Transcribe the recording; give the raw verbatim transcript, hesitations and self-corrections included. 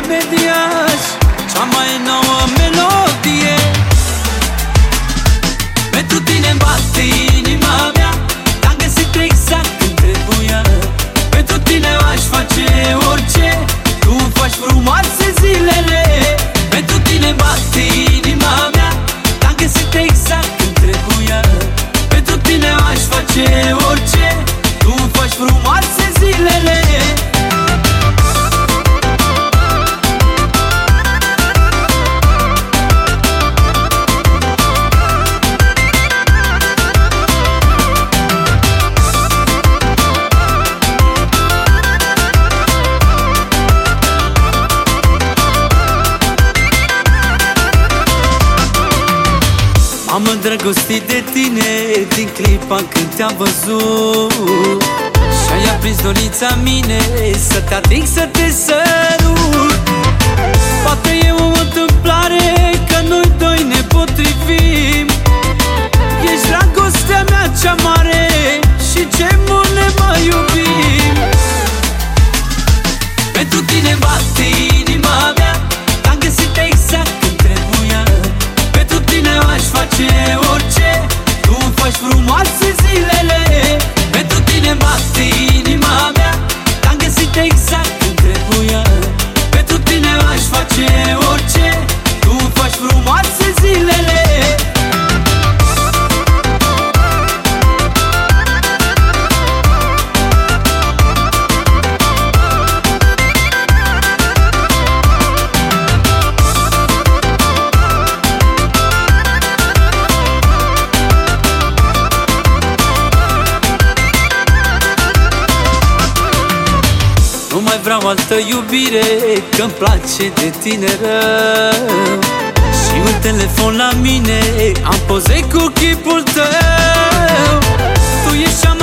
mediaș, cea mai nouă melodie. Pentru tine bate inima mea, te-am găsit exact când trebuia. Pentru tine aș face orice, tu îmi faci frumoase zilele. Pentru tine bate inima mea, te-am găsit exact când trebuia. Pentru tine aș face orice, tu îmi faci frumoase zilele. M-am îndrăgostit de tine din clipa când te-am văzut și-ai aprins dorința mine să te ating, să te sărut. Poate e o întâmplare că noi doi ne potrivim. Ești dragostea mea cea mare și ce mult ne mai iubim. Pentru tine bate inima mea, te-am găsit exact când trebuia. Pentru tine aș face orice, tu îmi faci frumoase zilele. Pentru tine bate inima mea, te-am găsit exact când trebuia. Pentru tine aș face orice, tu îmi faci frumoase zilele. Nu mai vreau altă iubire, că-mi place de tine rău. Și un telefon la mine, am poze cu chipul tău. Tu ești cea